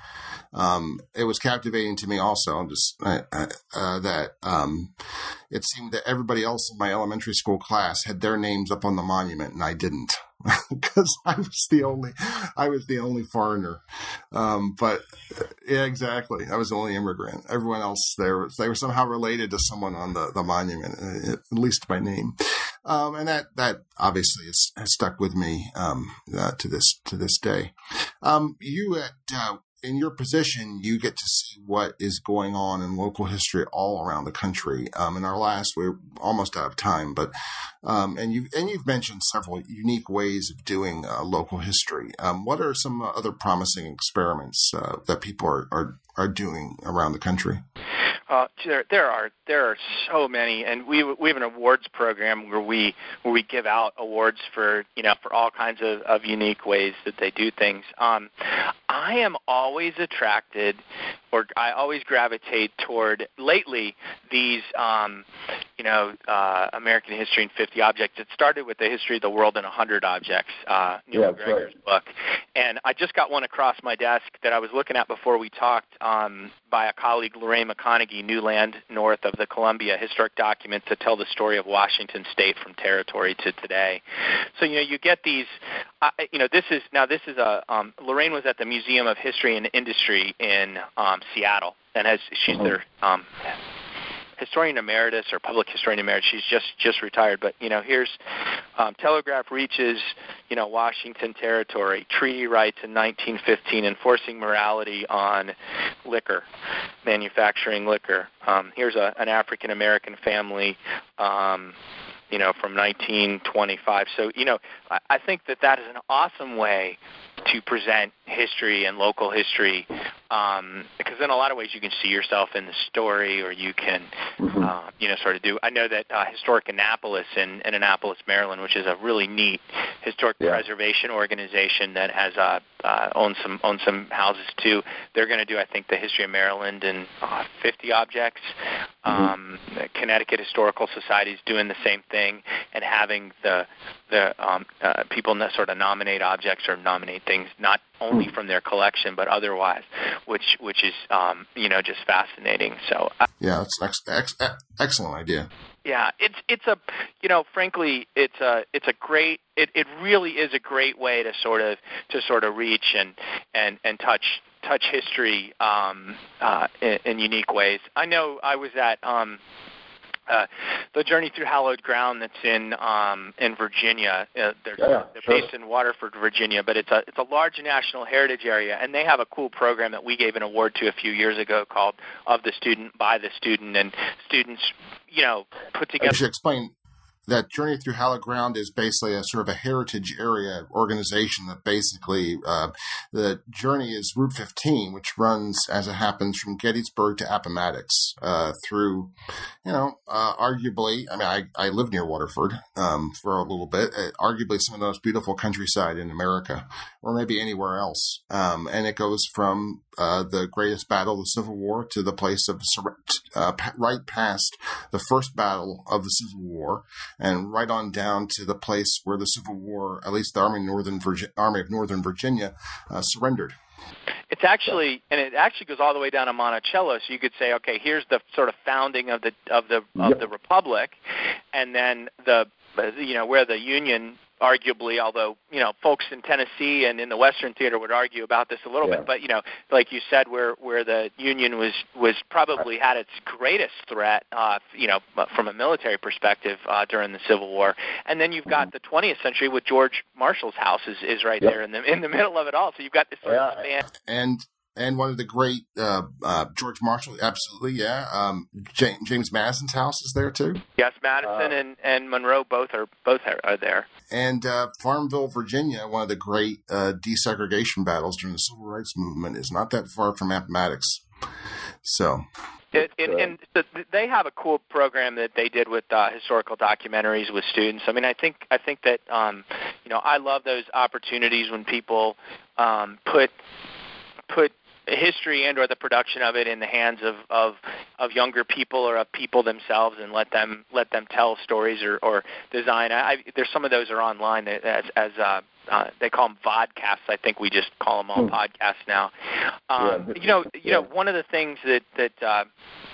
Um, it was captivating to me also, just uh, uh, that um, it seemed that everybody else in my elementary school class had their names up on the monument, and I didn't, because I was the only, I was the only foreigner. Um, but yeah, exactly, I was the only immigrant. Everyone else there, they were somehow related to someone on the the monument, at least by name. Um, and that, that obviously is, has stuck with me, um, uh, to this, to this day. Um, you at, uh, in your position, you get to see what is going on in local history all around the country. Um, in our last, we're almost out of time, but, um, and you, and you've mentioned several unique ways of doing, uh, local history. Um, what are some other promising experiments, uh, that people are, are, are doing around the country? Uh, there, there are there are so many, and we we have an awards program where we where we give out awards for you know for all kinds of, of unique ways that they do things. Um, I am always attracted, or I always gravitate toward lately these um, you know uh, American History in fifty Objects. It started with the History of the World in one hundred Objects, uh, Neil yeah, McGregor's right. book, and I just got one across my desk that I was looking at before we talked um, by a colleague, Lorraine McConaughey. New land north of the Columbia, historic documents that tell the story of Washington State from territory to today. So you know you get these. Uh, you know this is now this is a um, Lorraine was at the Museum of History and Industry in um, Seattle, and has she's mm-hmm. their um, historian emeritus or public historian emeritus. She's just just retired, but you know here's um, telegraph reaches you know Washington territory, treaty rights in nineteen fifteen, enforcing morality on liquor, manufacturing liquor. Um, here's a, an African American family. Um, you know, from nineteen twenty-five. So, you know, I, I think that that is an awesome way to present history and local history, um, because in a lot of ways you can see yourself in the story, or you can, mm-hmm. uh, you know, sort of do. I know that uh, Historic Annapolis in, in Annapolis, Maryland, which is a really neat historic yeah. preservation organization that has uh, uh, owns some owns some houses too. They're going to do, I think, the History of Maryland in uh, fifty Objects. Um, mm-hmm. The Connecticut Historical Society is doing the same thing, and having the the um, uh, people sort of nominate objects or nominate things not only from their collection but otherwise, which which is um, you know just fascinating. So uh, yeah, that's an ex- ex- excellent idea. Yeah, it's it's a you know frankly it's a it's a great it, it really is a great way to sort of to sort of reach and and and touch touch history um, uh, in, in unique ways. I know I was at um, uh, the Journey Through Hallowed Ground that's in um, in Virginia. Uh, they're yeah, they're sure. based in Waterford, Virginia, but it's a it's a large national heritage area, and they have a cool program that we gave an award to a few years ago called Of the Student, By the Student, and students you know put together. I should explain that Journey Through Hallowed Ground is basically a sort of a heritage area organization that basically, uh, the journey is Route fifteen, which runs, as it happens, from Gettysburg to Appomattox, uh, through, you know, uh, arguably, I mean, I, I live near Waterford, um, for a little bit, uh, arguably some of the most beautiful countryside in America, or maybe anywhere else. Um, and it goes from, uh, the greatest battle of the Civil War to the place of, uh, right past the first battle of the Civil War, and right on down to the place where the Civil War, at least the Army of Northern Virginia, Army of Northern Virginia, uh, surrendered. It's actually, and it actually goes all the way down to Monticello. So you could say, okay, here's the sort of founding of the of the of yep. the Republic, and then the you know where the Union. Arguably, although, you know, folks in Tennessee and in the Western Theater would argue about this a little yeah. bit, but, you know, like you said, where where the Union was, was probably had its greatest threat, uh, you know, from a military perspective uh, during the Civil War. And then you've got mm-hmm. the twentieth century with George Marshall's house is, is right yep. there in the in the middle of it all. So you've got this sort yeah. of span. And And one of the great, uh, uh, George Marshall, absolutely, yeah. Um, James, James Madison's house is there too. Yes, Madison uh, and, and Monroe both are both are, are there. And uh, Farmville, Virginia, one of the great uh, desegregation battles during the Civil Rights Movement, is not that far from Appomattox. So. It, it, and so they have a cool program that they did with uh, historical documentaries with students. I mean, I think I think that um, you know I love those opportunities when people um, put put history and or the production of it in the hands of, of, of younger people or of people themselves, and let them let them tell stories or, or design. I, I, there's some of those are online as as uh, uh, they call them vodcasts. I think we just call them all hmm. podcasts now. Um, yeah, you know, you yeah. know, one of the things that that uh,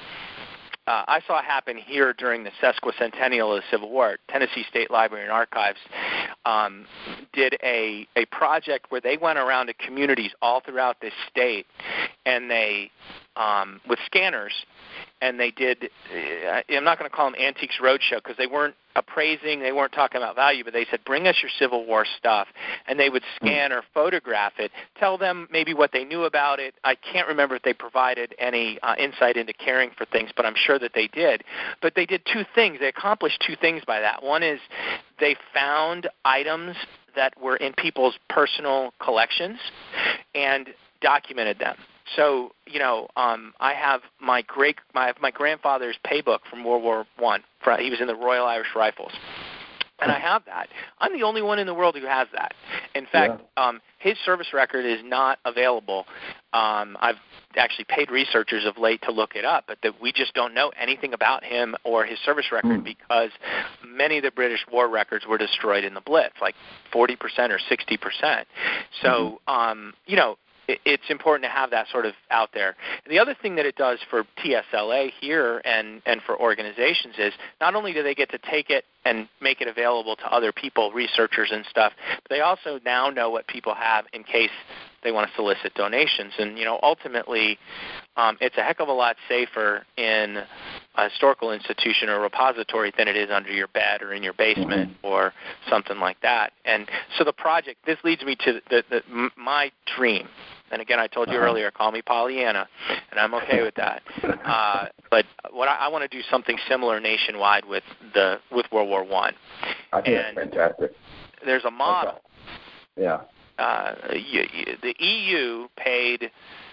uh, I saw happen here during the sesquicentennial of the Civil War, Tennessee State Library and Archives um, did a a project where they went around to communities all throughout this state, and they um, with scanners. And they did, I'm not going to call them Antiques Roadshow because they weren't appraising, they weren't talking about value, but they said, bring us your Civil War stuff. And they would scan or photograph it, tell them maybe what they knew about it. I can't remember if they provided any uh, insight into caring for things, but I'm sure that they did. But they did two things. They accomplished two things by that. One is they found items that were in people's personal collections and documented them. So, you know, um, I have my great, my my grandfather's paybook from World War One. He was in the Royal Irish Rifles, and I have that. I'm the only one in the world who has that. In fact, yeah. um, his service record is not available. Um, I've actually paid researchers of late to look it up, but that we just don't know anything about him or his service record mm. because many of the British war records were destroyed in the Blitz, like forty percent or sixty percent. So, mm-hmm. um, you know. It's important to have that sort of out there. And the other thing that it does for T S L A here and, and for organizations is not only do they get to take it and make it available to other people, researchers and stuff, but they also now know what people have in case they want to solicit donations. And, you know, ultimately um, it's a heck of a lot safer in a historical institution or repository than it is under your bed or in your basement mm-hmm. or something like that. And so the project, this leads me to the, the, my dream. And again, I told you uh-huh. earlier, call me Pollyanna, and I'm okay with that. Uh, but what I, I want to do something similar nationwide with the with World War One. I think and that's fantastic. There's a model. Okay. Yeah. Uh, you, you, the E U paid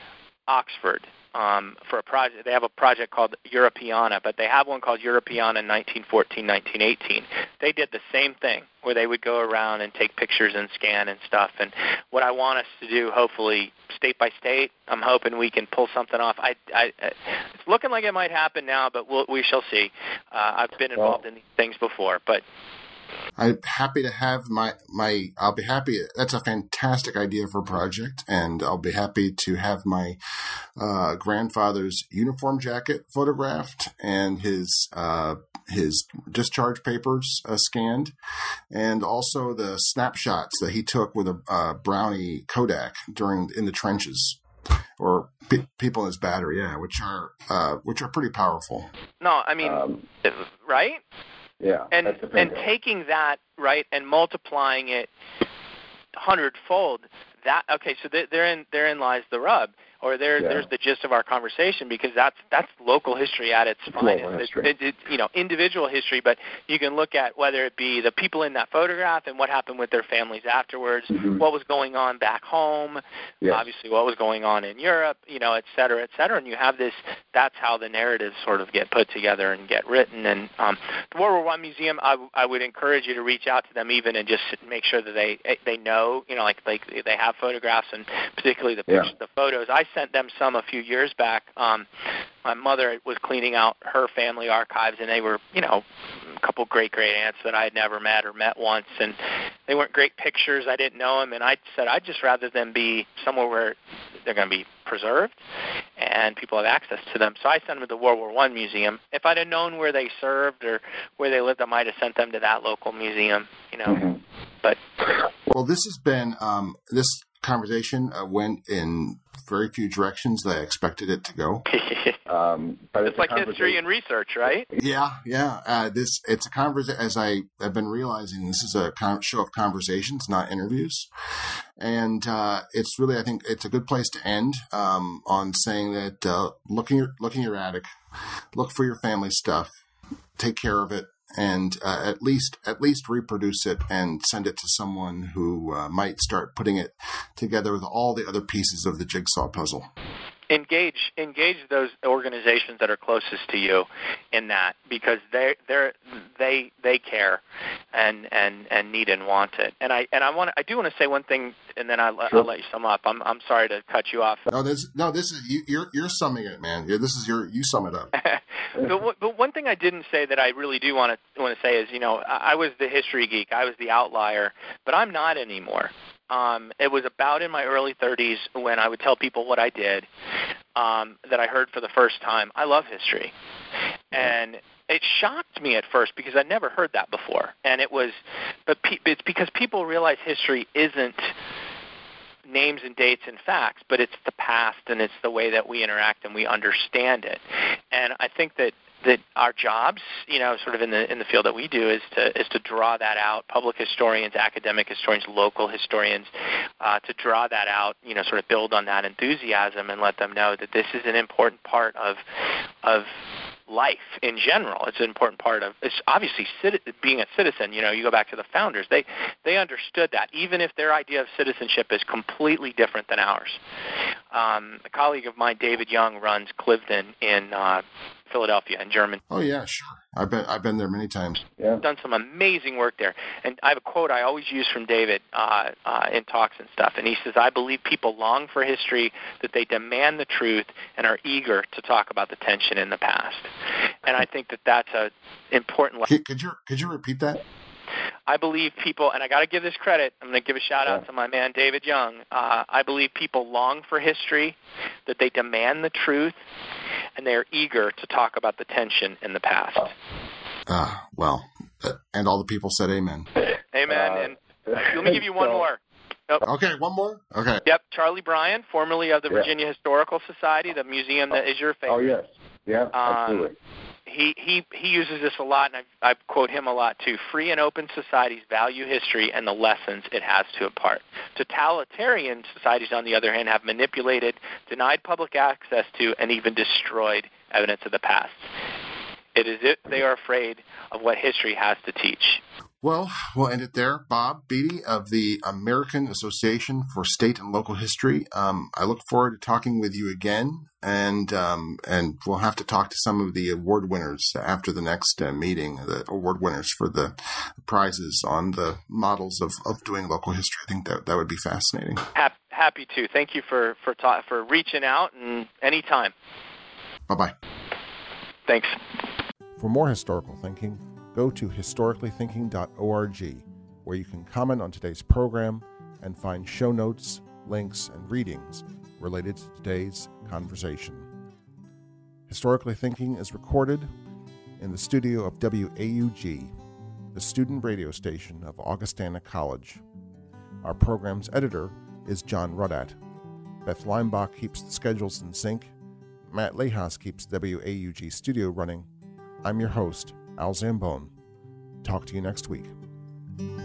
Oxford um, for a project. They have a project called Europeana, but they have one called Europeana nineteen fourteen nineteen eighteen. They did the same thing, where they would go around and take pictures and scan and stuff. And what I want us to do, hopefully, state by state, I'm hoping we can pull something off. I, I, it's looking like it might happen now, but we'll, we shall see. Uh, I've been involved well, in these things before, but I'm happy to have my, my, I'll be happy. That's a fantastic idea for a project, and I'll be happy to have my uh, grandfather's uniform jacket photographed and his, uh, his discharge papers uh, scanned, and also the snapshots that he took with a uh, Brownie Kodak during, in the trenches. Or pe- people in his battery, yeah, which are, uh, which are pretty powerful. No, I mean, um, right? Yeah, and and taking that, right, and multiplying it hundredfold. That okay, so th- therein therein lies the rub, or there yeah. there's the gist of our conversation, because that's that's local history at its finest. It, it, it, you know, individual history, but you can look at whether it be the people in that photograph and what happened with their families afterwards, mm-hmm. what was going on back home, yes. obviously what was going on in Europe, you know, et cetera, et cetera. And you have this. That's how the narratives sort of get put together and get written. And um, the World War One Museum, I, w- I would encourage you to reach out to them even and just make sure that they they know, you know, like like they have photographs, and particularly the pictures, yeah. the photos. I sent them some a few years back. Um, my mother was cleaning out her family archives, and they were, you know, a couple great great aunts that I had never met or met once, and they weren't great pictures. I didn't know them, and I said I'd just rather them be somewhere where they're going to be preserved and people have access to them. So I sent them to the World War One Museum. If I'd have known where they served or where they lived, I might have sent them to that local museum, you know. Mm-hmm. But well, this has been um, this conversation uh, went in very few directions that I expected it to go. um, but it's, it's like history and research, right? Yeah, yeah. Uh, this it's a conversation. As I have been realizing, this is a con- show of conversations, not interviews, and uh, it's really, I think, it's a good place to end um, on saying that uh, look in your look in your attic, look for your family stuff, take care of it. And uh, at least at least reproduce it and send it to someone who uh, might start putting it together with all the other pieces of the jigsaw puzzle. Engage engage those organizations that are closest to you in that, because they they they they care and, and, and need and want it. And I and I want I do want to say one thing, and then I'll, sure. I'll let you sum up. I'm I'm sorry to cut you off. No, this no this is you, you're you're summing it, man. Yeah, this is your you sum it up. but, but one thing I didn't say that I really do want to want to say is, you know, I, I was the history geek. I was the outlier, but I'm not anymore. Um, it was about in my early thirties when I would tell people what I did um, that I heard for the first time. I love history. And it shocked me at first because I'd never heard that before. And it was, but pe- it's because people realize history isn't names and dates and facts, but it's the past and it's the way that we interact and we understand it. And I think that that our jobs, you know, sort of in the in the field that we do, is to is to draw that out. Public historians, academic historians, local historians, uh, to draw that out, you know, sort of build on that enthusiasm and let them know that this is an important part of of life in general. It's an important part of, it's obviously being a citizen. You know, you go back to the founders, they they understood that, even if their idea of citizenship is completely different than ours. Um, a colleague of mine, David Young, runs Cliveden in uh, Philadelphia in Germany. Oh yeah, sure. I've been I've been there many times. Yeah. Done some amazing work there. And I have a quote I always use from David uh, uh, in talks and stuff. And he says, "I believe people long for history, that they demand the truth and are eager to talk about the tension in the past." And I think that that's a important. Could, could you could you repeat that? I believe people, and I got to give this credit, I'm going to give a shout out yeah. to my man David Young. Uh, I believe people long for history, that they demand the truth, and they are eager to talk about the tension in the past. Ah, uh, well, uh, and all the people said amen. Amen. Uh, and let me give you one so, more. Nope. Okay, one more? Okay. Yep, Charlie Bryan, formerly of the yeah. Virginia Historical Society, the museum that is your favorite. Oh, yes. Yeah, absolutely. Um, He, he he uses this a lot, and I, I quote him a lot too. Free and open societies value history and the lessons it has to impart. Totalitarian societies, on the other hand, have manipulated, denied public access to, and even destroyed evidence of the past. It is if they are afraid of what history has to teach. Well, we'll end it there. Bob Beatty of the American Association for State and Local History. Um, I look forward to talking with you again, and um, and we'll have to talk to some of the award winners after the next uh, meeting, the award winners for the prizes on the models of, of doing local history. I think that that would be fascinating. Happy, happy to. Thank you for, for, ta- for reaching out, and anytime. Bye-bye. Thanks. For more historical thinking, go to historically thinking dot org, where you can comment on today's program and find show notes, links, and readings related to today's conversation. Historically Thinking is recorded in the studio of W A U G, the student radio station of Augustana College. Our program's editor is John Rudat. Beth Leimbach keeps the schedules in sync. Matt Lehas keeps the W A U G studio running. I'm your host, Al Zambone. Talk to you next week.